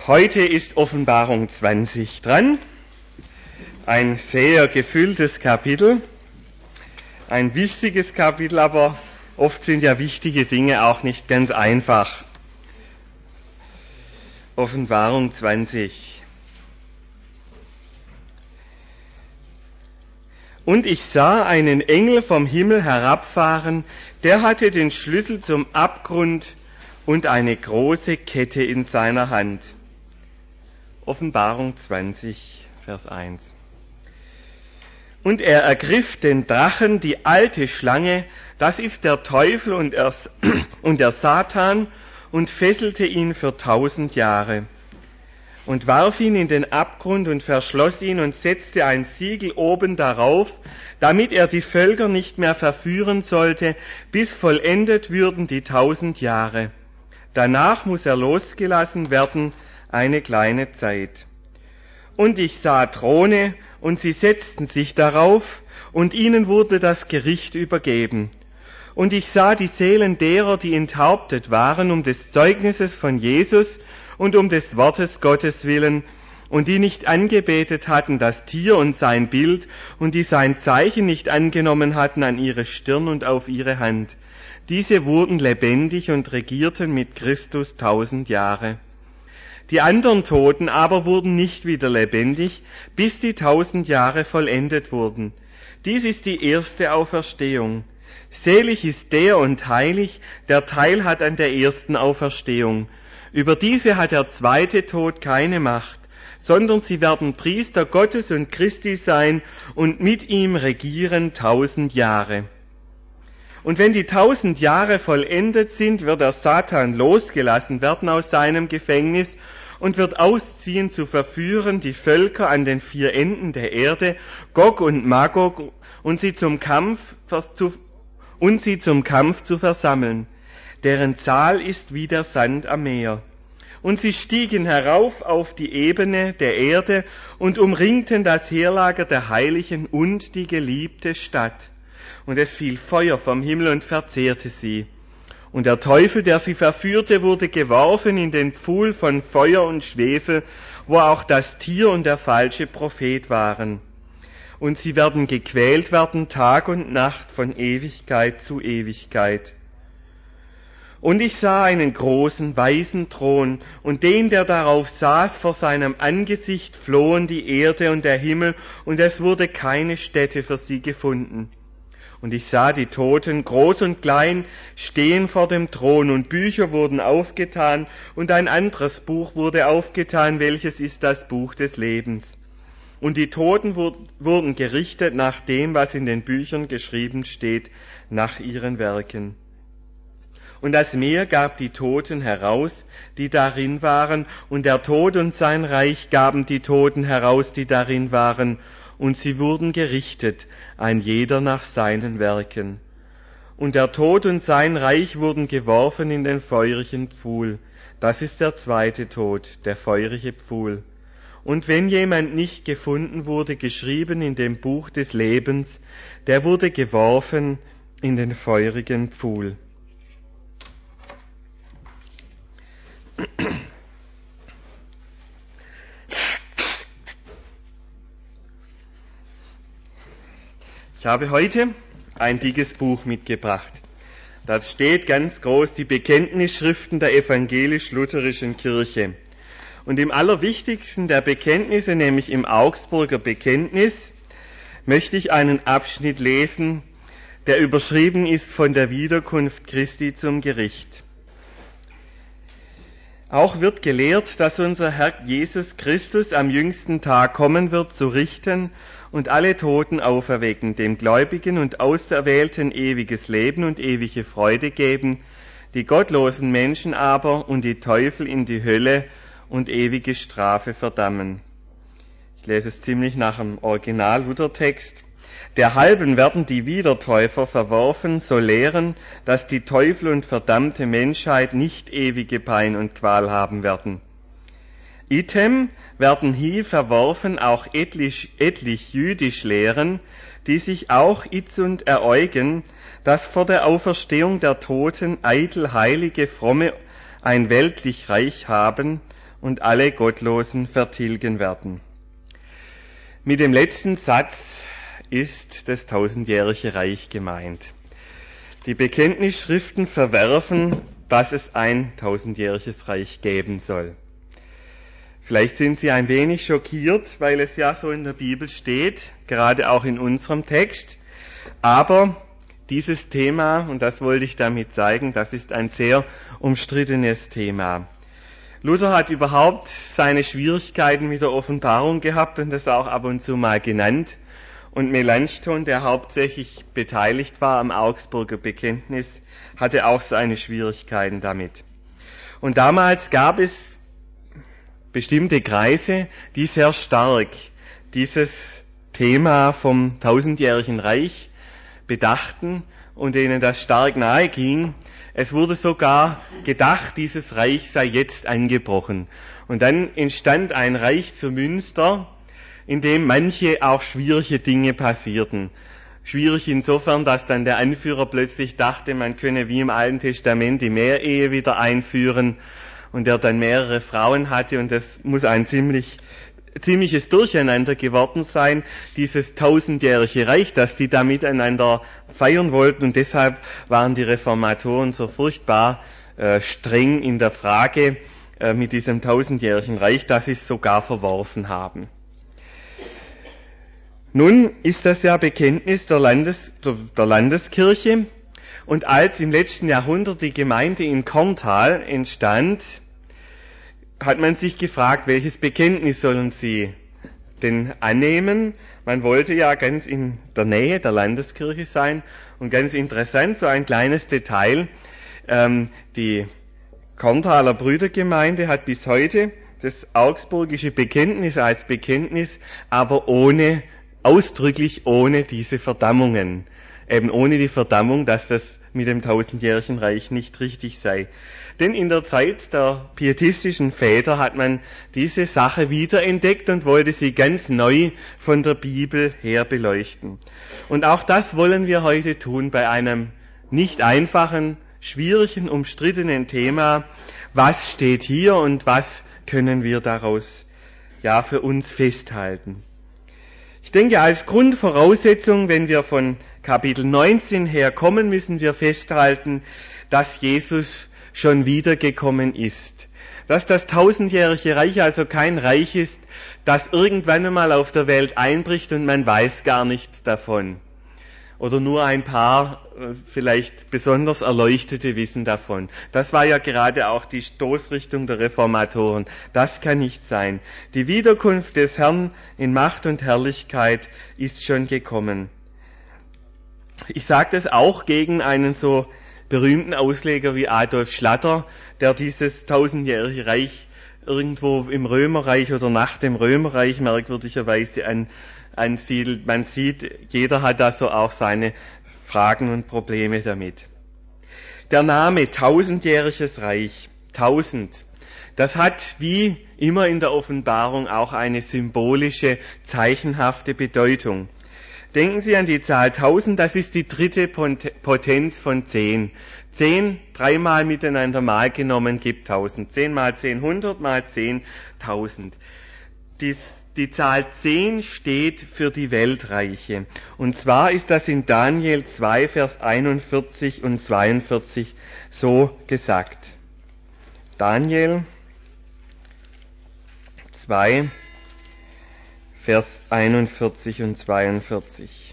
Heute ist Offenbarung 20 dran, ein sehr gefülltes Kapitel, ein wichtiges Kapitel, aber oft sind ja wichtige Dinge auch nicht ganz einfach. Offenbarung 20. Und ich sah einen Engel vom Himmel herabfahren, der hatte den Schlüssel zum Abgrund und eine große Kette in seiner Hand. Offenbarung 20, Vers 1. Und er ergriff den Drachen, die alte Schlange, das ist der Teufel und der Satan, und fesselte ihn für 1000 Jahre. Und warf ihn in den Abgrund und verschloss ihn und setzte ein Siegel oben darauf, damit er die Völker nicht mehr verführen sollte, bis vollendet würden die 1000 Jahre. Danach muss er losgelassen werden, eine kleine Zeit. Und ich sah Throne, und sie setzten sich darauf, und ihnen wurde das Gericht übergeben. Und ich sah die Seelen derer, die enthauptet waren, um des Zeugnisses von Jesus und um des Wortes Gottes willen, und die nicht angebetet hatten das Tier und sein Bild, und die sein Zeichen nicht angenommen hatten an ihre Stirn und auf ihre Hand. Diese wurden lebendig und regierten mit Christus 1000 Jahre. Die anderen Toten aber wurden nicht wieder lebendig, bis die 1000 Jahre vollendet wurden. Dies ist die erste Auferstehung. Selig ist der und heilig, der Teil hat an der ersten Auferstehung. Über diese hat der zweite Tod keine Macht, sondern sie werden Priester Gottes und Christi sein und mit ihm regieren 1000 Jahre. Und wenn die 1000 Jahre vollendet sind, wird der Satan losgelassen werden aus seinem Gefängnis und wird ausziehen zu verführen die Völker an den 4 Enden der Erde, Gog und Magog, und sie zum Kampf zu versammeln. Deren Zahl ist wie der Sand am Meer. Und sie stiegen herauf auf die Ebene der Erde und umringten das Heerlager der Heiligen und die geliebte Stadt. Und es fiel Feuer vom Himmel und verzehrte sie. Und der Teufel, der sie verführte, wurde geworfen in den Pfuhl von Feuer und Schwefel, wo auch das Tier und der falsche Prophet waren. Und sie werden gequält werden Tag und Nacht von Ewigkeit zu Ewigkeit. Und ich sah einen großen weißen Thron, und den, der darauf saß, vor seinem Angesicht flohen die Erde und der Himmel, und es wurde keine Stätte für sie gefunden. Und ich sah die Toten, groß und klein, stehen vor dem Thron, und Bücher wurden aufgetan, und ein anderes Buch wurde aufgetan, welches ist das Buch des Lebens. Und die Toten wurden gerichtet nach dem, was in den Büchern geschrieben steht, nach ihren Werken. Und das Meer gab die Toten heraus, die darin waren, und der Tod und sein Reich gaben die Toten heraus, die darin waren, und sie wurden gerichtet, ein jeder nach seinen Werken. Und der Tod und sein Reich wurden geworfen in den feurigen Pfuhl. Das ist der zweite Tod, der feurige Pfuhl. Und wenn jemand nicht gefunden wurde, geschrieben in dem Buch des Lebens, der wurde geworfen in den feurigen Pfuhl. Ich habe heute ein dickes Buch mitgebracht. Da steht ganz groß die Bekenntnisschriften der evangelisch-lutherischen Kirche. Und im allerwichtigsten der Bekenntnisse, nämlich im Augsburger Bekenntnis, möchte ich einen Abschnitt lesen, der überschrieben ist von der Wiederkunft Christi zum Gericht. Auch wird gelehrt, dass unser Herr Jesus Christus am jüngsten Tag kommen wird, zu richten und alle Toten auferwecken, dem Gläubigen und Auserwählten ewiges Leben und ewige Freude geben, die gottlosen Menschen aber und die Teufel in die Hölle und ewige Strafe verdammen. Ich lese es ziemlich nach dem Original-Luther-Text. Derhalben werden die Wiedertäufer verworfen, so lehren, dass die Teufel und verdammte Menschheit nicht ewige Pein und Qual haben werden. Item werden hier verworfen auch etlich jüdisch lehren, die sich auch itzund eräugen, dass vor der Auferstehung der Toten eitel heilige Fromme ein weltlich Reich haben und alle Gottlosen vertilgen werden. Mit dem letzten Satz ist das 1000-jährige Reich gemeint. Die Bekenntnisschriften verwerfen, dass es ein 1000-jähriges Reich geben soll. Vielleicht sind Sie ein wenig schockiert, weil es ja so in der Bibel steht, gerade auch in unserem Text. Aber dieses Thema, und das wollte ich damit zeigen, das ist ein sehr umstrittenes Thema. Luther hat überhaupt seine Schwierigkeiten mit der Offenbarung gehabt und das auch ab und zu mal genannt. Und Melanchthon, der hauptsächlich beteiligt war am Augsburger Bekenntnis, hatte auch seine Schwierigkeiten damit. Und damals gab es bestimmte Kreise, die sehr stark dieses Thema vom 1000-jährigen Reich bedachten und denen das stark nahe ging. Es wurde sogar gedacht, dieses Reich sei jetzt angebrochen. Und dann entstand ein Reich zu Münster, in dem manche auch schwierige Dinge passierten. Schwierig insofern, dass dann der Anführer plötzlich dachte, man könne wie im Alten Testament die Meherehe wieder einführen und der dann mehrere Frauen hatte und das muss ein ziemliches Durcheinander geworden sein, dieses 1000-jährige Reich, dass die da miteinander feiern wollten und deshalb waren die Reformatoren so furchtbar streng in der Frage mit diesem 1000-jährigen Reich, dass sie es sogar verworfen haben. Nun ist das ja Bekenntnis der Landeskirche und als im letzten Jahrhundert die Gemeinde in Korntal entstand, hat man sich gefragt, welches Bekenntnis sollen sie denn annehmen? Man wollte ja ganz in der Nähe der Landeskirche sein und ganz interessant, so ein kleines Detail, die Korntaler Brüdergemeinde hat bis heute das augsburgische Bekenntnis als Bekenntnis, aber ausdrücklich ohne diese Verdammungen. Eben ohne die Verdammung, dass das mit dem 1000-jährigen Reich nicht richtig sei. Denn in der Zeit der pietistischen Väter hat man diese Sache wiederentdeckt und wollte sie ganz neu von der Bibel her beleuchten. Und auch das wollen wir heute tun bei einem nicht einfachen, schwierigen, umstrittenen Thema. Was steht hier und was können wir daraus für uns festhalten? Ich denke, als Grundvoraussetzung, wenn wir von Kapitel 19 her kommen, müssen wir festhalten, dass Jesus schon wiedergekommen ist. Dass das 1000-jährige Reich also kein Reich ist, das irgendwann einmal auf der Welt einbricht und man weiß gar nichts davon. Oder nur ein paar vielleicht besonders Erleuchtete wissen davon. Das war ja gerade auch die Stoßrichtung der Reformatoren. Das kann nicht sein. Die Wiederkunft des Herrn in Macht und Herrlichkeit ist schon gekommen. Ich sage das auch gegen einen so berühmten Ausleger wie Adolf Schlatter, der dieses 1000-jährige Reich irgendwo im Römerreich oder nach dem Römerreich merkwürdigerweise ansiedelt. Man sieht, jeder hat da so auch seine Fragen und Probleme damit. Der Name 1000-jähriges Reich, 1000, das hat wie immer in der Offenbarung auch eine symbolische, zeichenhafte Bedeutung. Denken Sie an die Zahl 1000, das ist die dritte Potenz von 10. 10 dreimal miteinander mal genommen gibt 1000. 10 mal 10, 100 mal 10, 1000. Die Zahl 10 steht für die Weltreiche. Und zwar ist das in Daniel 2, Vers 41 und 42 so gesagt. Daniel 2, Vers 41 und 42.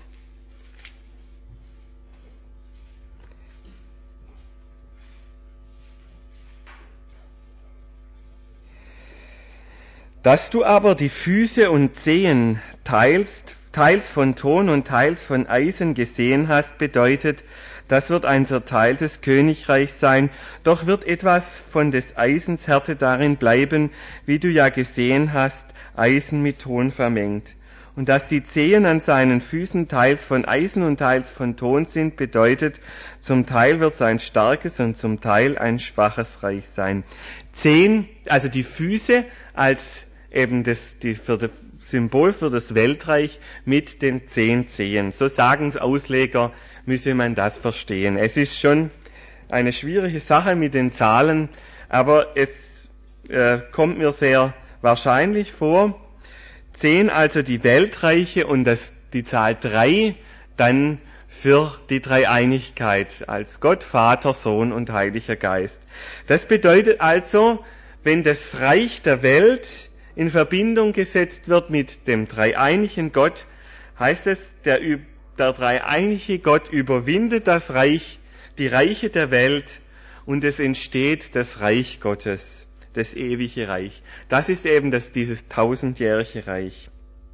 Dass du aber die Füße und Zehen teils von Ton und teils von Eisen gesehen hast, bedeutet, das wird ein zerteiltes Königreich sein, doch wird etwas von des Eisens Härte darin bleiben, wie du ja gesehen hast, Eisen mit Ton vermengt. Und dass die Zehen an seinen Füßen teils von Eisen und teils von Ton sind, bedeutet, zum Teil wird sein starkes und zum Teil ein schwaches Reich sein. Zehen, also die Füße als eben das Symbol für das Weltreich mit den 10 Zehen. So sagen es Ausleger, müsse man das verstehen. Es ist schon eine schwierige Sache mit den Zahlen, aber kommt mir sehr wahrscheinlich vor. 10 also die Weltreiche und die Zahl 3 dann für die Dreieinigkeit als Gott, Vater, Sohn und Heiliger Geist. Das bedeutet also, wenn das Reich der Welt in Verbindung gesetzt wird mit dem dreieinigen Gott, heißt es, der dreieinige Gott überwindet das Reich, die Reiche der Welt und es entsteht das Reich Gottes, das ewige Reich. Das ist eben dieses tausendjährige Reich.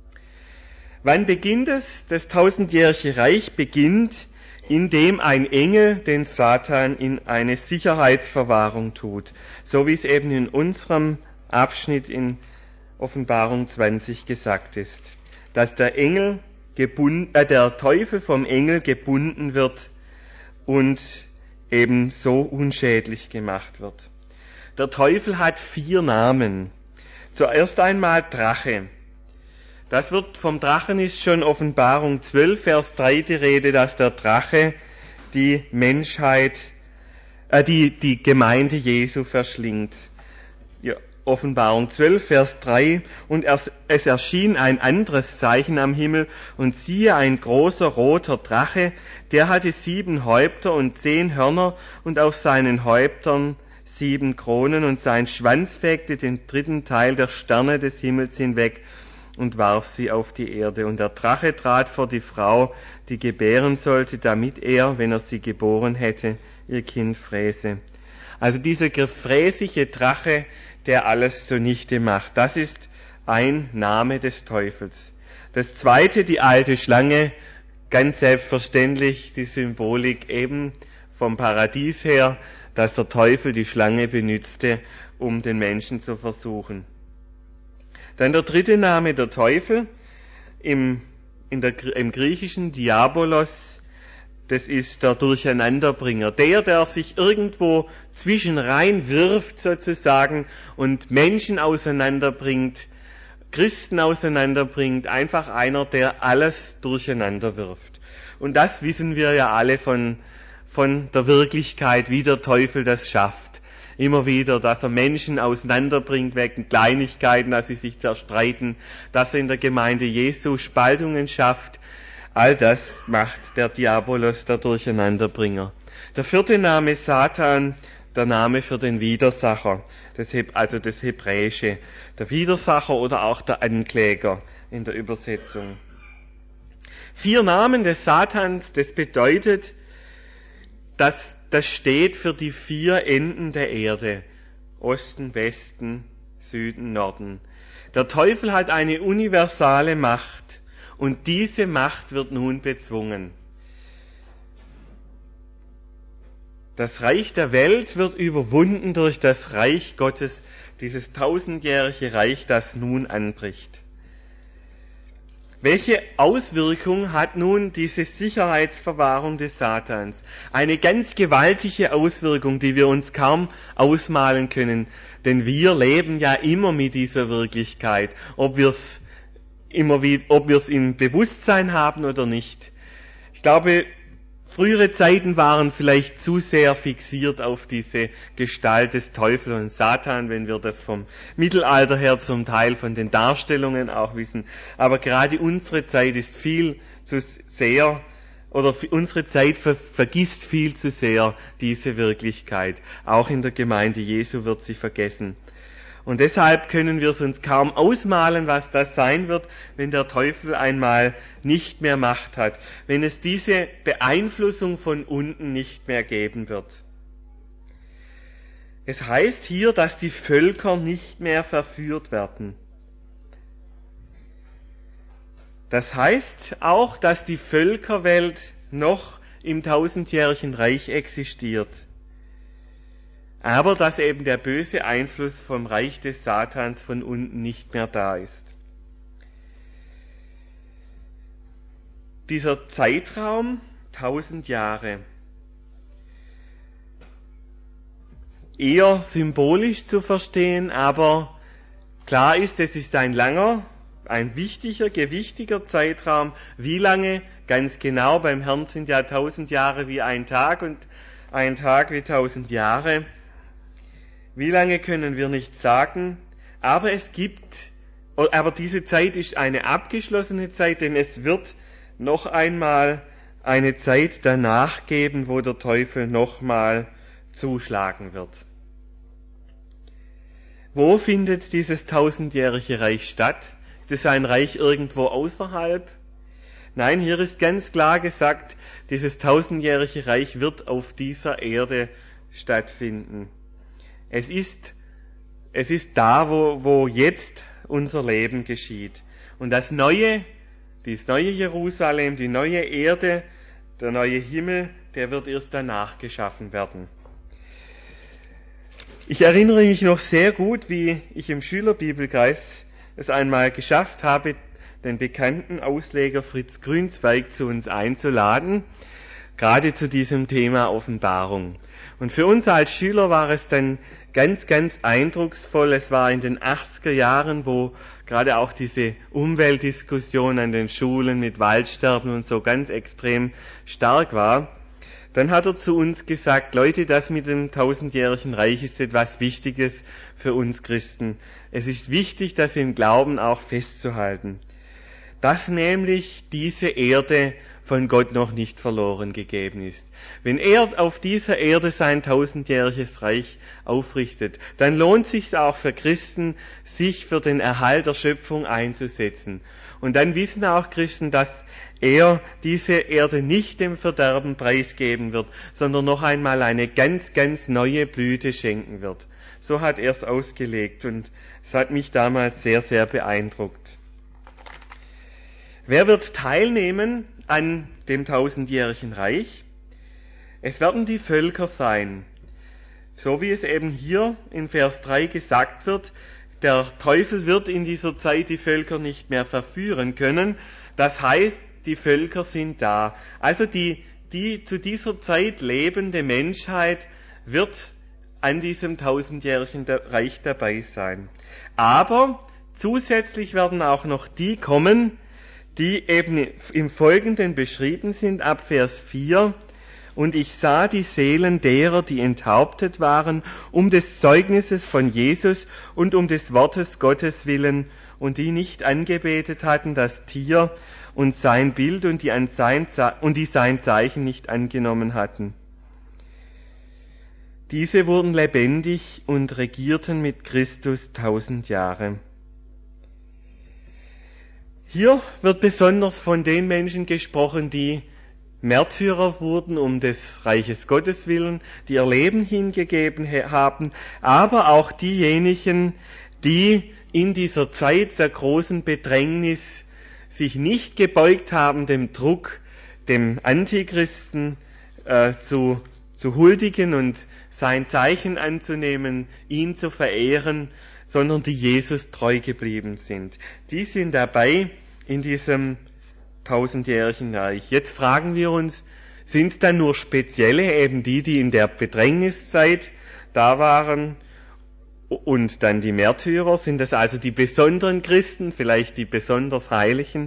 Wann beginnt es? Das tausendjährige Reich beginnt, indem ein Engel den Satan in eine Sicherheitsverwahrung tut, so wie es eben in unserem Abschnitt in Offenbarung 20 gesagt ist, dass der Teufel vom Engel gebunden wird und eben so unschädlich gemacht wird. Der Teufel hat 4 Namen. Zuerst einmal Drache. Das wird vom Drachen ist schon Offenbarung 12, Vers 3 die Rede, dass der Drache die Menschheit, die Gemeinde Jesu verschlingt. Ja, Offenbarung 12, Vers 3. Und es erschien ein anderes Zeichen am Himmel, und siehe, ein großer roter Drache, der hatte 7 Häupter und 10 Hörner, und auf seinen Häuptern 7 Kronen, und sein Schwanz fegte den 3. Teil der Sterne des Himmels hinweg und warf sie auf die Erde. Und der Drache trat vor die Frau, die gebären sollte, damit er, wenn er sie geboren hätte, ihr Kind fräse. Also dieser gefräßige Drache, der alles zunichte macht, das ist ein Name des Teufels. Das zweite, die alte Schlange, ganz selbstverständlich die Symbolik eben vom Paradies her, dass der Teufel die Schlange benützte, um den Menschen zu versuchen. Dann der dritte Name, der Teufel, im Griechischen Diabolos, das ist der Durcheinanderbringer, der sich irgendwo zwischen rein wirft sozusagen und Menschen auseinanderbringt, Christen auseinanderbringt, einfach einer, der alles durcheinander wirft. Und das wissen wir ja alle von der Wirklichkeit, wie der Teufel das schafft. Immer wieder, dass er Menschen auseinanderbringt wegen Kleinigkeiten, dass sie sich zerstreiten, dass er in der Gemeinde Jesu Spaltungen schafft. All das macht der Diabolos, der Durcheinanderbringer. Der vierte Name Satan, der Name für den Widersacher, also das Hebräische. Der Widersacher oder auch der Ankläger in der Übersetzung. 4 Namen des Satans, das bedeutet, dass das steht für die 4 Enden der Erde. Osten, Westen, Süden, Norden. Der Teufel hat eine universale Macht und diese Macht wird nun bezwungen. Das Reich der Welt wird überwunden durch das Reich Gottes, dieses tausendjährige Reich, das nun anbricht. Welche Auswirkung hat nun diese Sicherheitsverwahrung des Satans? Eine ganz gewaltige Auswirkung, die wir uns kaum ausmalen können, denn wir leben ja immer mit dieser Wirklichkeit, ob wir es im Bewusstsein haben oder nicht. Ich glaube, frühere Zeiten waren vielleicht zu sehr fixiert auf diese Gestalt des Teufels und Satan, wenn wir das vom Mittelalter her zum Teil von den Darstellungen auch wissen. Aber gerade unsere Zeit ist viel zu sehr, oder unsere Zeit vergisst viel zu sehr diese Wirklichkeit. Auch in der Gemeinde Jesu wird sie vergessen. Und deshalb können wir es uns kaum ausmalen, was das sein wird, wenn der Teufel einmal nicht mehr Macht hat, wenn es diese Beeinflussung von unten nicht mehr geben wird. Es heißt hier, dass die Völker nicht mehr verführt werden. Das heißt auch, dass die Völkerwelt noch im tausendjährigen Reich existiert. Aber dass eben der böse Einfluss vom Reich des Satans von unten nicht mehr da ist. Dieser Zeitraum, 1000 Jahre, eher symbolisch zu verstehen, aber klar ist, es ist ein langer, ein wichtiger, gewichtiger Zeitraum. Wie lange? Ganz genau, beim Herrn sind ja 1000 Jahre wie ein Tag und ein Tag wie 1000 Jahre. Wie lange können wir nicht sagen, aber diese Zeit ist eine abgeschlossene Zeit, denn es wird noch einmal eine Zeit danach geben, wo der Teufel nochmal zuschlagen wird. Wo findet dieses 1000-jährige Reich statt? Ist es ein Reich irgendwo außerhalb? Nein, hier ist ganz klar gesagt, dieses 1000-jährige Reich wird auf dieser Erde stattfinden. Es ist da, wo jetzt unser Leben geschieht. Und dieses neue Jerusalem, die neue Erde, der neue Himmel, der wird erst danach geschaffen werden. Ich erinnere mich noch sehr gut, wie ich im Schülerbibelkreis es einmal geschafft habe, den bekannten Ausleger Fritz Grünzweig zu uns einzuladen, gerade zu diesem Thema Offenbarung. Und für uns als Schüler war es dann ganz, ganz eindrucksvoll. Es war in den 80er Jahren, wo gerade auch diese Umweltdiskussion an den Schulen mit Waldsterben und so ganz extrem stark war. Dann hat er zu uns gesagt, Leute, das mit dem 1000-jährigen Reich ist etwas Wichtiges für uns Christen. Es ist wichtig, das im Glauben auch festzuhalten. Dass nämlich diese Erde von Gott noch nicht verloren gegeben ist. Wenn er auf dieser Erde sein 1000-jähriges Reich aufrichtet, dann lohnt es sich auch für Christen, sich für den Erhalt der Schöpfung einzusetzen. Und dann wissen auch Christen, dass er diese Erde nicht dem Verderben preisgeben wird, sondern noch einmal eine ganz, ganz neue Blüte schenken wird. So hat er es ausgelegt und es hat mich damals sehr, sehr beeindruckt. Wer wird teilnehmen an dem 1000-jährigen Reich? Es werden die Völker sein. So wie es eben hier in Vers 3 gesagt wird, der Teufel wird in dieser Zeit die Völker nicht mehr verführen können. Das heißt, die Völker sind da. Also die zu dieser Zeit lebende Menschheit wird an diesem 1000-jährigen Reich dabei sein. Aber zusätzlich werden auch noch die kommen, die eben im Folgenden beschrieben sind, ab Vers 4. Und ich sah die Seelen derer, die enthauptet waren, um des Zeugnisses von Jesus und um des Wortes Gottes willen, und die nicht angebetet hatten das Tier und sein Bild und die sein Zeichen nicht angenommen hatten. Diese wurden lebendig und regierten mit Christus 1000 Jahre. Hier wird besonders von den Menschen gesprochen, die Märtyrer wurden um des Reiches Gottes willen, die ihr Leben hingegeben haben, aber auch diejenigen, die in dieser Zeit der großen Bedrängnis sich nicht gebeugt haben, dem Druck, dem Antichristen zu huldigen und sein Zeichen anzunehmen, ihn zu verehren, sondern die Jesus treu geblieben sind. Die sind dabei in diesem 1000-jährigen Reich. Jetzt fragen wir uns, sind es dann nur Spezielle, eben die in der Bedrängniszeit da waren und dann die Märtyrer? Sind das also die besonderen Christen, vielleicht die besonders Heiligen?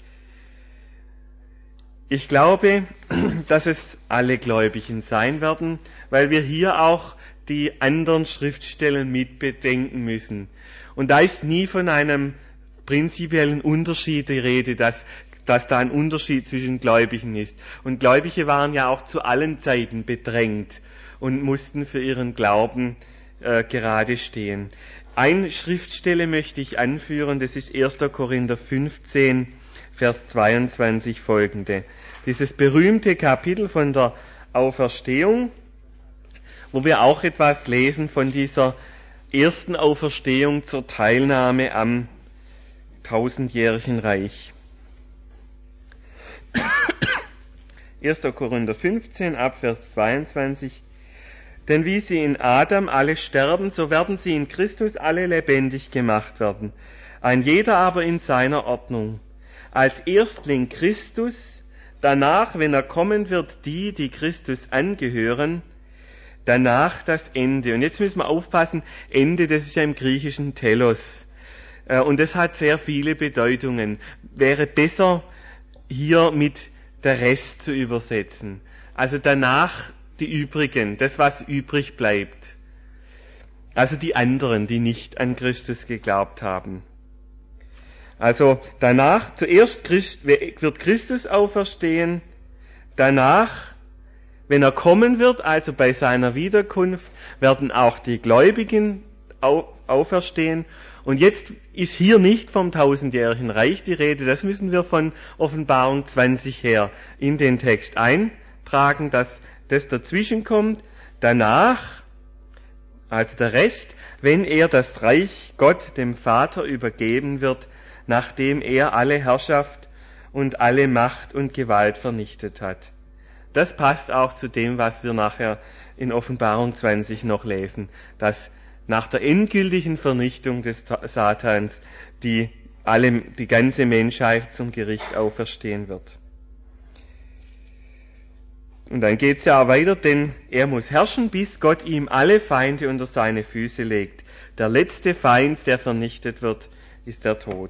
Ich glaube, dass es alle Gläubigen sein werden, weil wir hier auch die anderen Schriftstellen mitbedenken müssen. Und da ist nie von einem prinzipiellen Unterschied die Rede, dass da ein Unterschied zwischen Gläubigen ist. Und Gläubige waren ja auch zu allen Zeiten bedrängt und mussten für ihren Glauben gerade stehen. Eine Schriftstelle möchte ich anführen, das ist 1. Korinther 15, Vers 22 folgende. Dieses berühmte Kapitel von der Auferstehung, wo wir auch etwas lesen von dieser ersten Auferstehung zur Teilnahme am 1000-jährigen Reich. 1. Korinther 15, Abvers 22. Denn wie sie in Adam alle sterben, so werden sie in Christus alle lebendig gemacht werden. Ein jeder aber in seiner Ordnung. Als Erstling Christus, danach, wenn er kommen wird, die Christus angehören, danach das Ende. Und jetzt müssen wir aufpassen, Ende, das ist ja im Griechischen Telos. Und das hat sehr viele Bedeutungen. Wäre besser, hier mit der Rest zu übersetzen. Also danach die übrigen, das was übrig bleibt. Also die anderen, die nicht an Christus geglaubt haben. Also danach, zuerst wird Christus auferstehen, danach, wenn er kommen wird, also bei seiner Wiederkunft, werden auch die Gläubigen auferstehen. Und jetzt ist hier nicht vom 1000-jährigen Reich die Rede, das müssen wir von Offenbarung 20 her in den Text eintragen, dass das dazwischen kommt. Danach, also der Rest, wenn er das Reich Gott dem Vater übergeben wird, nachdem er alle Herrschaft und alle Macht und Gewalt vernichtet hat. Das passt auch zu dem, was wir nachher in Offenbarung 20 noch lesen, dass nach der endgültigen Vernichtung des Satans die ganze Menschheit zum Gericht auferstehen wird. Und dann geht's ja auch weiter, denn er muss herrschen, bis Gott ihm alle Feinde unter seine Füße legt. Der letzte Feind, der vernichtet wird, ist der Tod.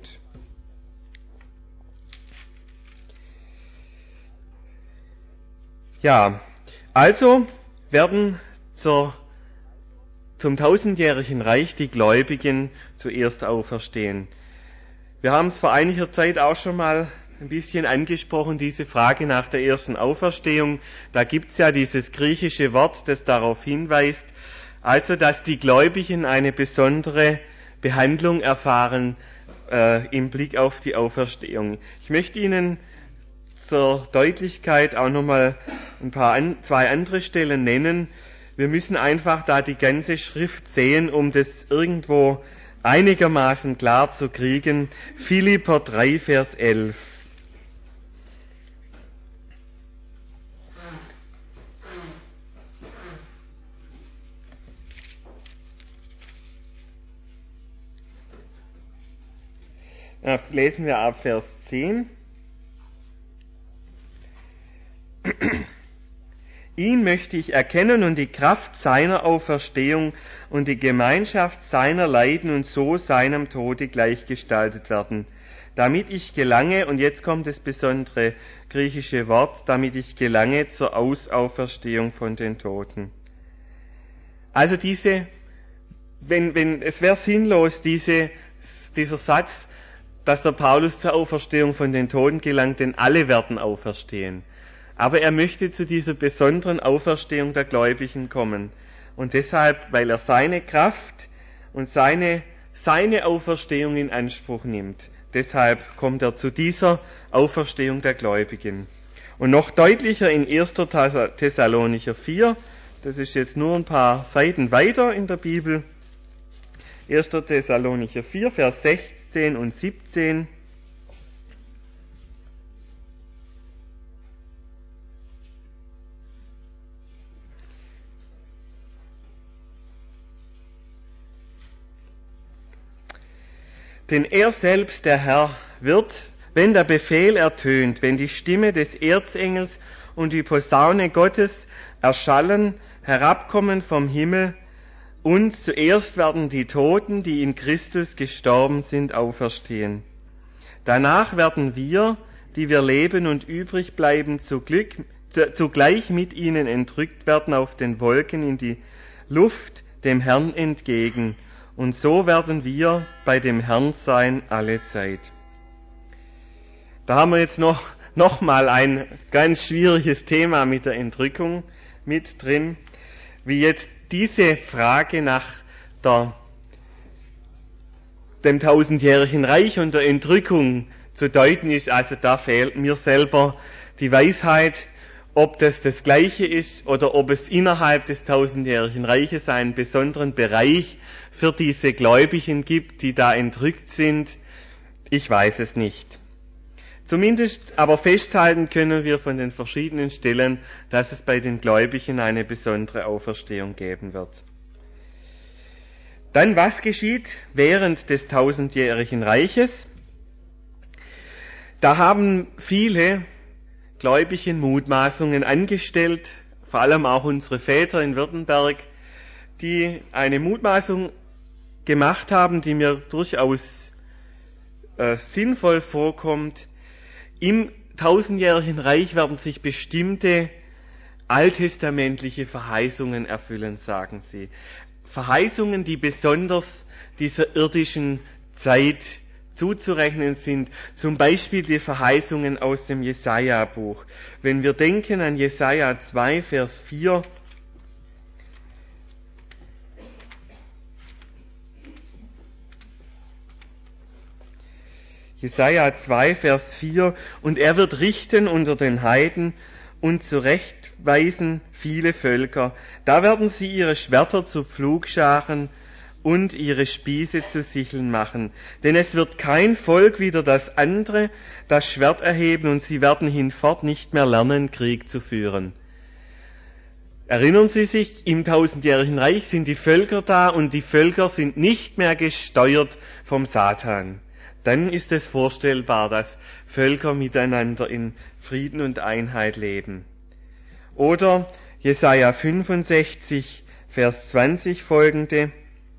Ja, also werden zum 1000-jährigen Reich die Gläubigen zuerst auferstehen. Wir haben es vor einiger Zeit auch schon mal ein bisschen angesprochen, diese Frage nach der ersten Auferstehung. Da gibt's ja dieses griechische Wort, das darauf hinweist, also dass die Gläubigen eine besondere Behandlung erfahren im Blick auf die Auferstehung. Ich möchte Ihnen zur Deutlichkeit auch nochmal zwei andere Stellen nennen. Wir müssen einfach da die ganze Schrift sehen, um das irgendwo einigermaßen klar zu kriegen. Philipper 3, Vers 11. Lesen wir ab Vers 10. Ihn möchte ich erkennen und die Kraft seiner Auferstehung und die Gemeinschaft seiner Leiden und so seinem Tode gleichgestaltet werden, damit ich gelange, und jetzt kommt das besondere griechische Wort, damit ich gelange zur Auferstehung von den Toten. Also es wäre sinnlos, dieser Satz, dass der Paulus zur Auferstehung von den Toten gelangt, denn alle werden auferstehen. Aber er möchte zu dieser besonderen Auferstehung der Gläubigen kommen. Und deshalb, weil er seine Kraft und seine Auferstehung in Anspruch nimmt, deshalb kommt er zu dieser Auferstehung der Gläubigen. Und noch deutlicher in 1. Thessalonicher 4, das ist jetzt nur ein paar Seiten weiter in der Bibel, 1. Thessalonicher 4, Vers 16 und 17. Denn er selbst, der Herr, wird, wenn der Befehl ertönt, wenn die Stimme des Erzengels und die Posaune Gottes erschallen, herabkommen vom Himmel, und zuerst werden die Toten, die in Christus gestorben sind, auferstehen. Danach werden wir, die wir leben und übrig bleiben, zugleich mit ihnen entrückt werden auf den Wolken in die Luft dem Herrn entgegen. Und so werden wir bei dem Herrn sein alle Zeit. Da haben wir jetzt noch mal ein ganz schwieriges Thema mit der Entrückung mit drin, wie jetzt diese Frage nach dem 1000-jährigen Reich und der Entrückung zu deuten ist. Also da fehlt mir selber die Weisheit, ob das Gleiche ist oder ob es innerhalb des 1000-jährigen Reiches einen besonderen Bereich für diese Gläubigen gibt, die da entrückt sind. Ich weiß es nicht. Zumindest aber festhalten können wir von den verschiedenen Stellen, dass es bei den Gläubigen eine besondere Auferstehung geben wird. Dann, was geschieht während des 1000-jährigen Reiches? Da haben viele Gläubigen Mutmaßungen angestellt, vor allem auch unsere Väter in Württemberg, die eine Mutmaßung gemacht haben, die mir durchaus sinnvoll vorkommt. Im 1000-jährigen Reich werden sich bestimmte alttestamentliche Verheißungen erfüllen, sagen sie. Verheißungen, die besonders dieser irdischen Zeit zuzurechnen sind. Zum Beispiel die Verheißungen aus dem Jesaja-Buch. Wenn wir denken an Jesaja 2, Vers 4, Jesaja 2, Vers 4, und er wird richten unter den Heiden und zurechtweisen viele Völker. Da werden sie ihre Schwerter zu Pflugscharen und ihre Spieße zu Sicheln machen. Denn es wird kein Volk wider das andere das Schwert erheben, und sie werden hinfort nicht mehr lernen, Krieg zu führen. Erinnern Sie sich, im tausendjährigen Reich sind die Völker da, und die Völker sind nicht mehr gesteuert vom Satan. Dann ist es vorstellbar, dass Völker miteinander in Frieden und Einheit leben. Oder Jesaja 65, Vers 20 folgende.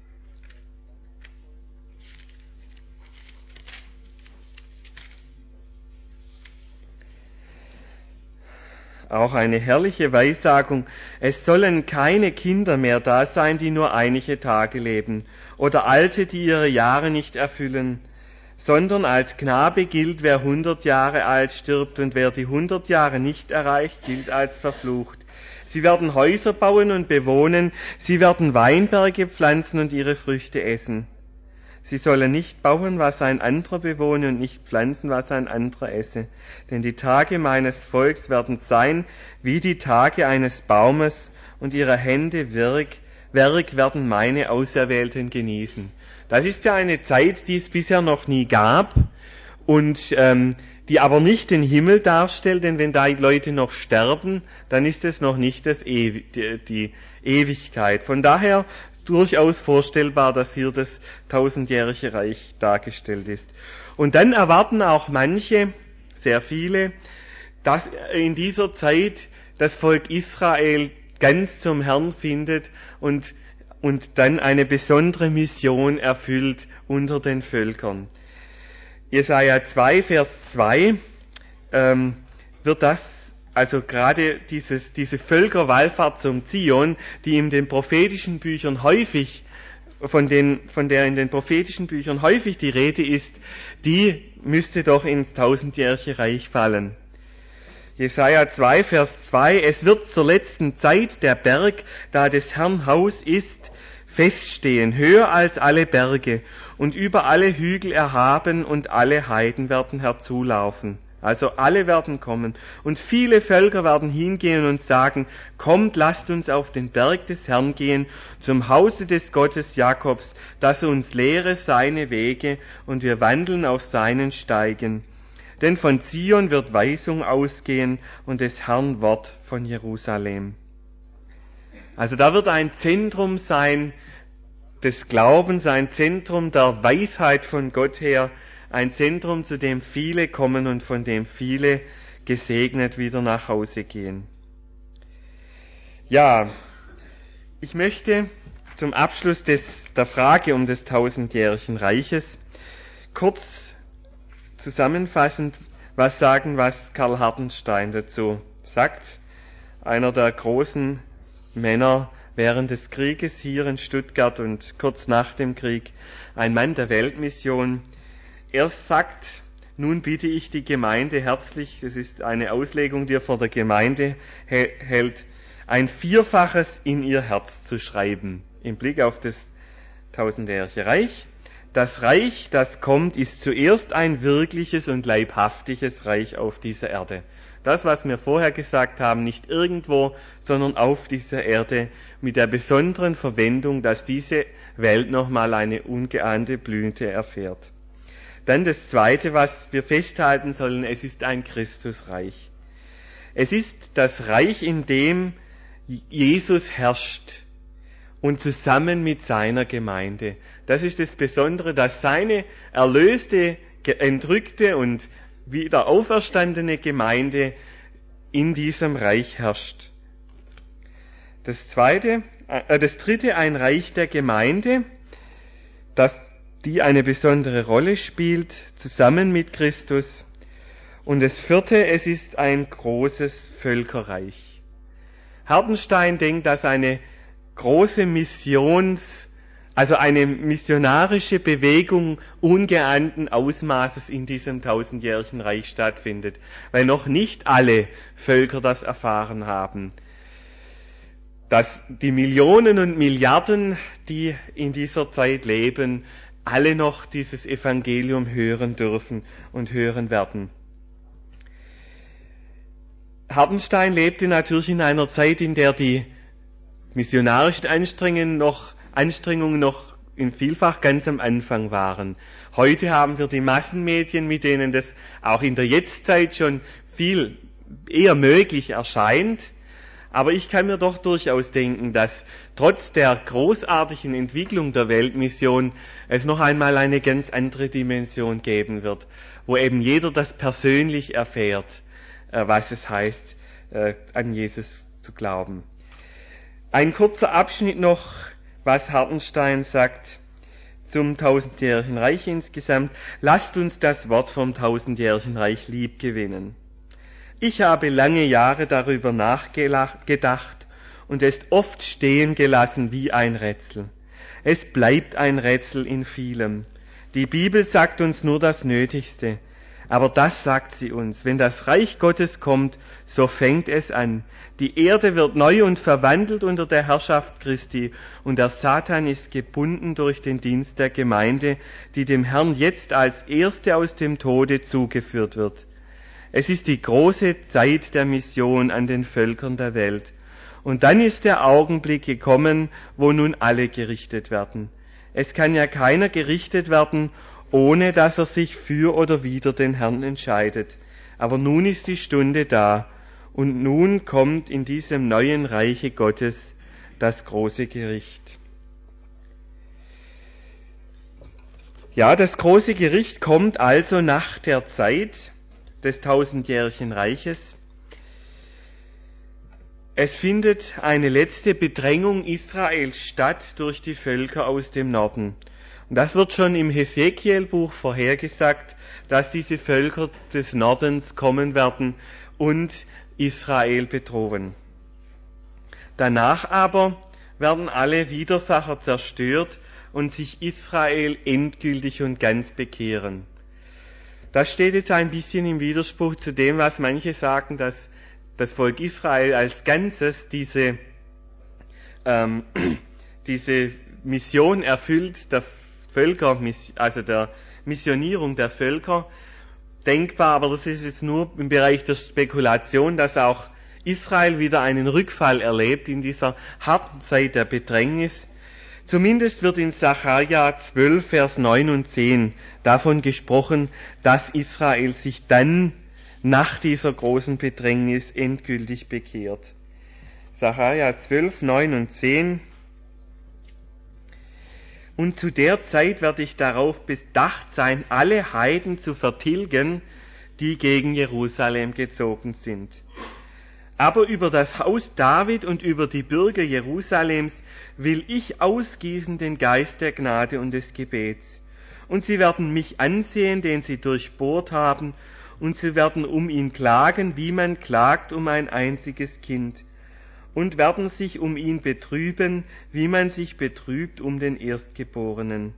Auch eine herrliche Weissagung. Es sollen keine Kinder mehr da sein, die nur einige Tage leben, oder Alte, die ihre Jahre nicht erfüllen, sondern als Knabe gilt, wer 100 Jahre alt stirbt, und wer die 100 Jahre nicht erreicht, gilt als verflucht. Sie werden Häuser bauen und bewohnen, sie werden Weinberge pflanzen und ihre Früchte essen. Sie sollen nicht bauen, was ein anderer bewohne, und nicht pflanzen, was ein anderer esse. Denn die Tage meines Volks werden sein wie die Tage eines Baumes, und ihre Hände Werk werden meine Auserwählten genießen. Das ist ja eine Zeit, die es bisher noch nie gab und die aber nicht den Himmel darstellt, denn wenn da die Leute noch sterben, dann ist es noch nicht die Ewigkeit. Von daher durchaus vorstellbar, dass hier das tausendjährige Reich dargestellt ist. Und dann erwarten auch manche, sehr viele, dass in dieser Zeit das Volk Israel ganz zum Herrn findet und dann eine besondere Mission erfüllt unter den Völkern. Jesaja 2, Vers 2 wird das, also gerade diese Völkerwallfahrt zum Zion, die in den prophetischen Büchern häufig, von der in den prophetischen Büchern häufig die Rede ist, die müsste doch ins tausendjährige Reich fallen. Jesaja 2, Vers 2, es wird zur letzten Zeit der Berg, da des Herrn Haus ist, feststehen, höher als alle Berge und über alle Hügel erhaben, und alle Heiden werden herzulaufen. Also alle werden kommen, und viele Völker werden hingehen und sagen, kommt, lasst uns auf den Berg des Herrn gehen, zum Hause des Gottes Jakobs, dass er uns lehre seine Wege, und wir wandeln auf seinen Steigen. Denn von Zion wird Weisung ausgehen und des Herrn Wort von Jerusalem. Also da wird ein Zentrum sein des Glaubens, ein Zentrum der Weisheit von Gott her, ein Zentrum, zu dem viele kommen und von dem viele gesegnet wieder nach Hause gehen. Ja, ich möchte zum Abschluss der Frage um des tausendjährigen Reiches kurz zusammenfassend was sagen, was Karl Hartenstein dazu sagt. Einer der großen Männer während des Krieges hier in Stuttgart und kurz nach dem Krieg, ein Mann der Weltmission. Er sagt, nun bitte ich die Gemeinde herzlich, das ist eine Auslegung, die er vor der Gemeinde hält, ein Vierfaches in ihr Herz zu schreiben, im Blick auf das tausendjährige Reich. Das Reich, das kommt, ist zuerst ein wirkliches und leibhaftiges Reich auf dieser Erde. Das, was wir vorher gesagt haben, nicht irgendwo, sondern auf dieser Erde, mit der besonderen Verwendung, dass diese Welt nochmal eine ungeahnte Blüte erfährt. Dann das Zweite, was wir festhalten sollen, es ist ein Christusreich. Es ist das Reich, in dem Jesus herrscht und zusammen mit seiner Gemeinde. Das ist das Besondere, dass seine erlöste, entrückte und wieder auferstandene Gemeinde in diesem Reich herrscht. Das Dritte, ein Reich der Gemeinde, die eine besondere Rolle spielt, zusammen mit Christus. Und das Vierte, es ist ein großes Völkerreich. Hartenstein denkt, dass eine große also eine missionarische Bewegung ungeahnten Ausmaßes in diesem tausendjährigen Reich stattfindet, weil noch nicht alle Völker das erfahren haben. Dass die Millionen und Milliarden, die in dieser Zeit leben, alle noch dieses Evangelium hören dürfen und hören werden. Hartenstein lebte natürlich in einer Zeit, in der die missionarischen Anstrengungen noch in Vielfach ganz am Anfang waren. Heute haben wir die Massenmedien, mit denen das auch in der Jetztzeit schon viel eher möglich erscheint. Aber ich kann mir doch durchaus denken, dass trotz der großartigen Entwicklung der Weltmission es noch einmal eine ganz andere Dimension geben wird, wo eben jeder das persönlich erfährt, was es heißt, an Jesus zu glauben. Ein kurzer Abschnitt noch, was Hartenstein sagt zum tausendjährigen Reich insgesamt. Lasst uns das Wort vom tausendjährigen Reich lieb gewinnen. Ich habe lange Jahre darüber nachgedacht und es oft stehen gelassen wie ein Rätsel. Es bleibt ein Rätsel in vielem. Die Bibel sagt uns nur das Nötigste. Aber das sagt sie uns. Wenn das Reich Gottes kommt, so fängt es an. Die Erde wird neu und verwandelt unter der Herrschaft Christi und der Satan ist gebunden durch den Dienst der Gemeinde, die dem Herrn jetzt als Erste aus dem Tode zugeführt wird. Es ist die große Zeit der Mission an den Völkern der Welt. Und dann ist der Augenblick gekommen, wo nun alle gerichtet werden. Es kann ja keiner gerichtet werden, ohne dass er sich für oder wider den Herrn entscheidet. Aber nun ist die Stunde da, und nun kommt in diesem neuen Reiche Gottes das große Gericht. Ja, das große Gericht kommt also nach der Zeit des tausendjährigen Reiches. Es findet eine letzte Bedrängung Israels statt durch die Völker aus dem Norden. Und das wird schon im Hesekiel-Buch vorhergesagt, dass diese Völker des Nordens kommen werden und Israel bedrohen. Danach aber werden alle Widersacher zerstört und sich Israel endgültig und ganz bekehren. Das steht jetzt ein bisschen im Widerspruch zu dem, was manche sagen, dass das Volk Israel als Ganzes diese Mission erfüllt, der Völker, also der Missionierung der Völker, denkbar, aber das ist jetzt nur im Bereich der Spekulation, dass auch Israel wieder einen Rückfall erlebt in dieser harten Zeit der Bedrängnis. Zumindest wird in Sacharja 12, Vers 9 und 10 davon gesprochen, dass Israel sich dann nach dieser großen Bedrängnis endgültig bekehrt. Sacharja 12, 9 und 10. Und zu der Zeit werde ich darauf bedacht sein, alle Heiden zu vertilgen, die gegen Jerusalem gezogen sind. Aber über das Haus David und über die Bürger Jerusalems will ich ausgießen den Geist der Gnade und des Gebets. Und sie werden mich ansehen, den sie durchbohrt haben, und sie werden um ihn klagen, wie man klagt um ein einziges Kind, und werden sich um ihn betrüben, wie man sich betrübt um den Erstgeborenen.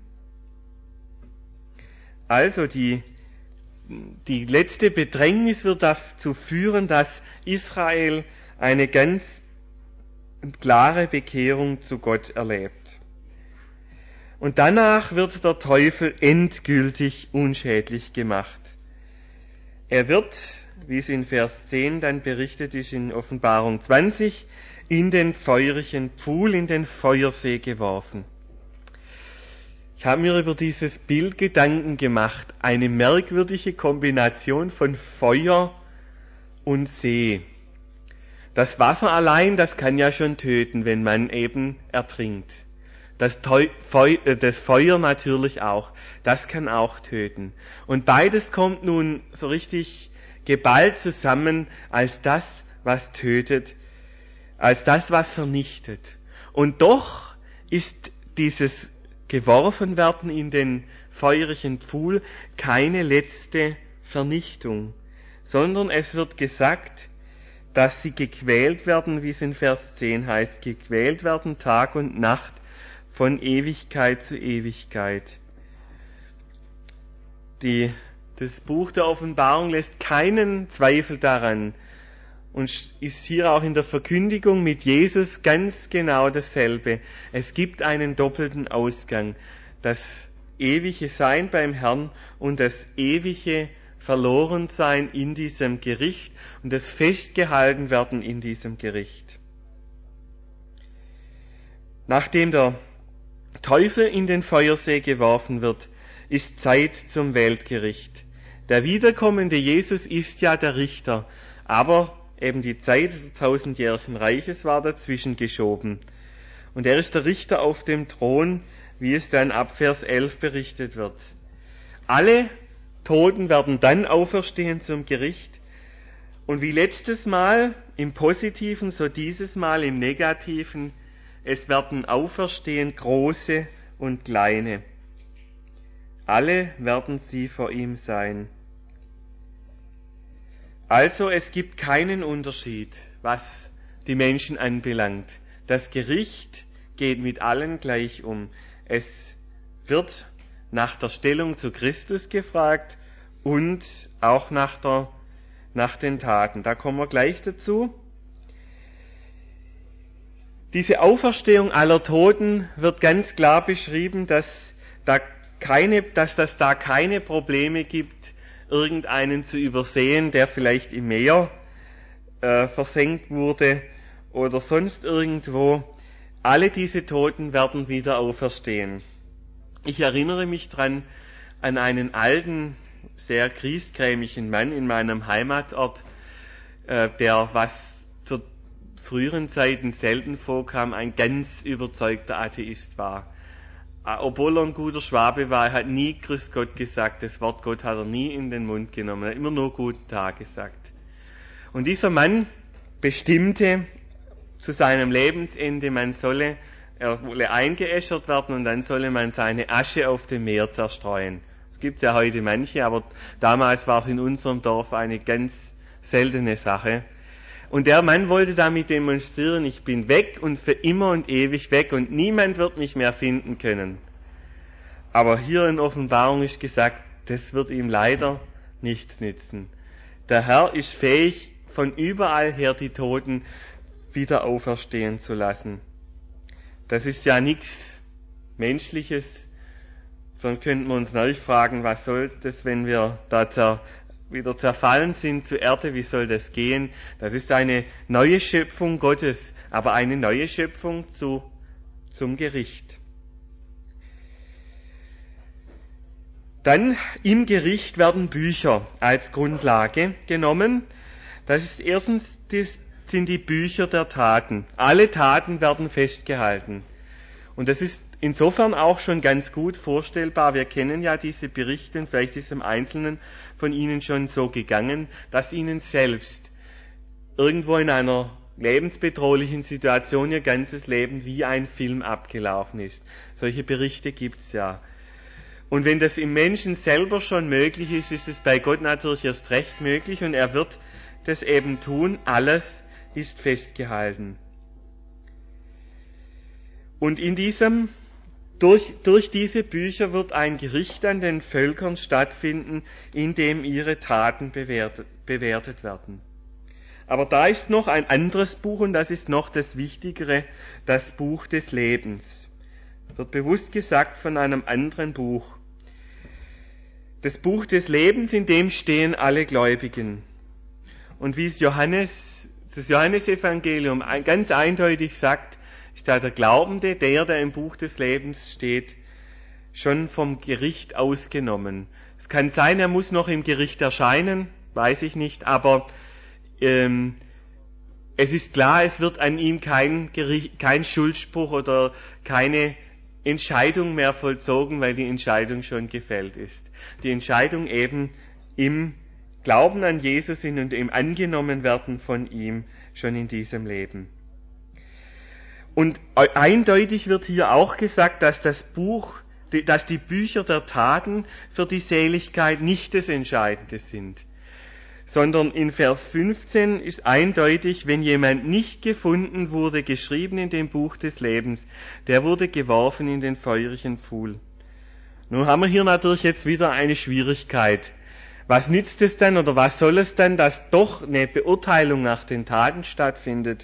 Also die letzte Bedrängnis wird dazu führen, dass Israel eine ganz klare Bekehrung zu Gott erlebt. Und danach wird der Teufel endgültig unschädlich gemacht. Er wird, wie es in Vers 10 dann berichtet ist in Offenbarung 20, in den feurigen Pfuhl, in den Feuersee geworfen. Ich habe mir über dieses Bild Gedanken gemacht. Eine merkwürdige Kombination von Feuer und See. Das Wasser allein, das kann ja schon töten, wenn man eben ertrinkt. Das Feuer natürlich auch. Das kann auch töten. Und beides kommt nun so richtig geballt zusammen als das, was tötet, als das, was vernichtet. Und doch ist dieses geworfen werden in den feurigen Pfuhl keine letzte Vernichtung, sondern es wird gesagt, dass sie gequält werden, wie es in Vers 10 heißt, gequält werden Tag und Nacht von Ewigkeit zu Ewigkeit. Das Buch der Offenbarung lässt keinen Zweifel daran und ist hier auch in der Verkündigung mit Jesus ganz genau dasselbe. Es gibt einen doppelten Ausgang, das ewige Sein beim Herrn und das ewige Verlorensein in diesem Gericht und das festgehalten werden in diesem Gericht. Nachdem der Teufel in den Feuersee geworfen wird, ist Zeit zum Weltgericht. Der wiederkommende Jesus ist ja der Richter, aber eben die Zeit des 1000-jährigen Reiches war dazwischen geschoben. Und er ist der Richter auf dem Thron, wie es dann ab Vers 11 berichtet wird. Alle Toten werden dann auferstehen zum Gericht. Und wie letztes Mal im Positiven, so dieses Mal im Negativen, es werden auferstehen Große und Kleine. Alle werden sie vor ihm sein. Also es gibt keinen Unterschied, was die Menschen anbelangt. Das Gericht geht mit allen gleich um. Es wird nach der Stellung zu Christus gefragt und auch nach den Taten. Da kommen wir gleich dazu. Diese Auferstehung aller Toten wird ganz klar beschrieben, dass das da keine Probleme gibt, irgendeinen zu übersehen, der vielleicht im Meer versenkt wurde oder sonst irgendwo. Alle diese Toten werden wieder auferstehen. Ich erinnere mich dran an einen alten, sehr griesgrämigen Mann in meinem Heimatort, der, was zu früheren Zeiten selten vorkam, ein ganz überzeugter Atheist war. Obwohl er ein guter Schwabe war, er hat nie Grüß Gott gesagt, das Wort Gott hat er nie in den Mund genommen, er hat immer nur Guten Tag gesagt. Und dieser Mann bestimmte zu seinem Lebensende, er wolle eingeäschert werden und dann solle man seine Asche auf dem Meer zerstreuen. Es gibt ja heute manche, aber damals war es in unserem Dorf eine ganz seltene Sache. Und der Mann wollte damit demonstrieren, ich bin weg und für immer und ewig weg und niemand wird mich mehr finden können. Aber hier in Offenbarung ist gesagt, das wird ihm leider nichts nützen. Der Herr ist fähig, von überall her die Toten wieder auferstehen zu lassen. Das ist ja nichts Menschliches, sonst könnten wir uns neu fragen, was soll das, wenn wir da wieder zerfallen sind zur Erde, wie soll das gehen? Das ist eine neue Schöpfung Gottes, aber eine neue Schöpfung zum Gericht. Dann im Gericht werden Bücher als Grundlage genommen. Das ist erstens sind die Bücher der Taten. Alle Taten werden festgehalten. Und das ist insofern auch schon ganz gut vorstellbar. Wir kennen ja diese Berichte, vielleicht ist es im Einzelnen von Ihnen schon so gegangen, dass Ihnen selbst irgendwo in einer lebensbedrohlichen Situation Ihr ganzes Leben wie ein Film abgelaufen ist. Solche Berichte gibt's ja. Und wenn das im Menschen selber schon möglich ist, ist es bei Gott natürlich erst recht möglich und er wird das eben tun. Alles ist festgehalten. Und durch diese Bücher wird ein Gericht an den Völkern stattfinden, in dem ihre Taten bewertet werden. Aber da ist noch ein anderes Buch und das ist noch das Wichtigere, das Buch des Lebens. Wird bewusst gesagt von einem anderen Buch. Das Buch des Lebens, in dem stehen alle Gläubigen. Und wie es das Johannesevangelium ganz eindeutig sagt, ist da der Glaubende, der im Buch des Lebens steht, schon vom Gericht ausgenommen. Es kann sein, er muss noch im Gericht erscheinen, weiß ich nicht, aber es ist klar, es wird an ihm kein Schuldspruch oder keine Entscheidung mehr vollzogen, weil die Entscheidung schon gefällt ist. Die Entscheidung eben im Glauben an Jesus sind und im angenommen werden von ihm schon in diesem Leben. Und eindeutig wird hier auch gesagt, dass die Bücher der Taten für die Seligkeit nicht das Entscheidende sind, sondern in Vers 15 ist eindeutig, wenn jemand nicht gefunden wurde, geschrieben in dem Buch des Lebens, der wurde geworfen in den feurigen Pfuhl. Nun haben wir hier natürlich jetzt wieder eine Schwierigkeit. Was nützt es dann oder was soll es dann, dass doch eine Beurteilung nach den Taten stattfindet?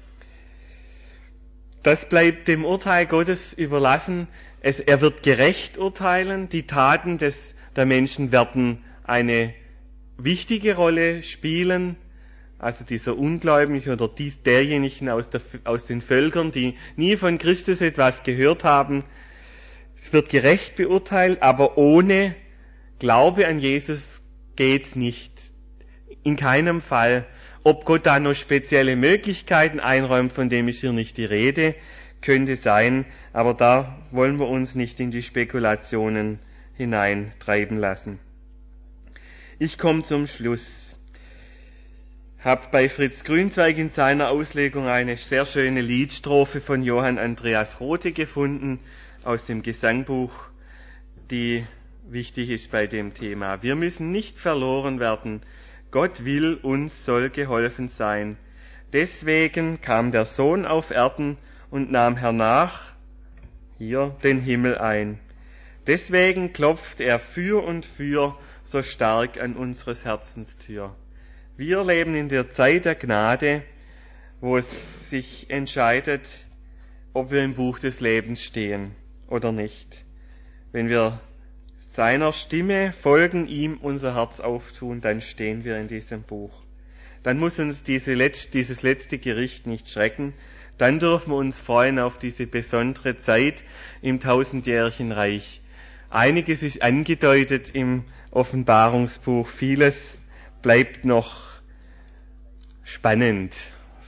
Das bleibt dem Urteil Gottes überlassen. Er wird gerecht urteilen. Die Taten der Menschen werden eine wichtige Rolle spielen. Also dieser Ungläubige oder derjenigen aus den Völkern, die nie von Christus etwas gehört haben. Es wird gerecht beurteilt, aber ohne Glaube an Jesus geht's nicht. In keinem Fall. Ob Gott da noch spezielle Möglichkeiten einräumt, von dem ist hier nicht die Rede, könnte sein, aber da wollen wir uns nicht in die Spekulationen hineintreiben lassen. Ich komme zum Schluss. Hab bei Fritz Grünzweig in seiner Auslegung eine sehr schöne Liedstrophe von Johann Andreas Rothe gefunden aus dem Gesangbuch, die wichtig ist bei dem Thema. Wir müssen nicht verloren werden. Gott will, uns soll geholfen sein. Deswegen kam der Sohn auf Erden und nahm hernach hier den Himmel ein. Deswegen klopft er für und für so stark an unseres Herzens Tür. Wir leben in der Zeit der Gnade, wo es sich entscheidet, ob wir im Buch des Lebens stehen oder nicht. Wenn wir seiner Stimme folgen, ihm unser Herz auftun, dann stehen wir in diesem Buch. Dann muss uns dieses letzte Gericht nicht schrecken. Dann dürfen wir uns freuen auf diese besondere Zeit im 1000-jährigen Reich. Einiges ist angedeutet im Offenbarungsbuch, vieles bleibt noch spannend,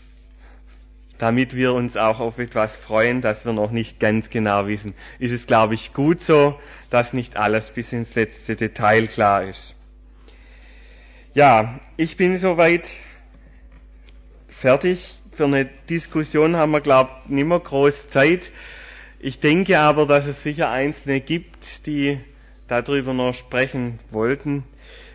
damit wir uns auch auf etwas freuen, das wir noch nicht ganz genau wissen. Ist es, glaube ich, gut so, dass nicht alles bis ins letzte Detail klar ist. Ja, ich bin soweit fertig. Für eine Diskussion haben wir, glaube ich, nicht mehr groß Zeit. Ich denke aber, dass es sicher Einzelne gibt, die darüber noch sprechen wollten.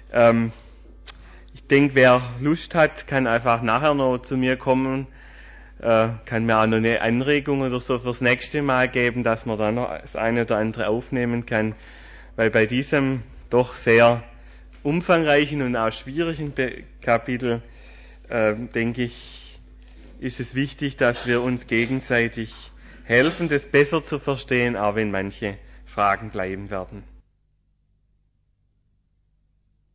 Ich denke, wer Lust hat, kann einfach nachher noch zu mir kommen, kann mir auch noch eine Anregung oder so fürs nächste Mal geben, dass man da noch das eine oder andere aufnehmen kann, weil bei diesem doch sehr umfangreichen und auch schwierigen Kapitel, denke ich, ist es wichtig, dass wir uns gegenseitig helfen, das besser zu verstehen, auch wenn manche Fragen bleiben werden.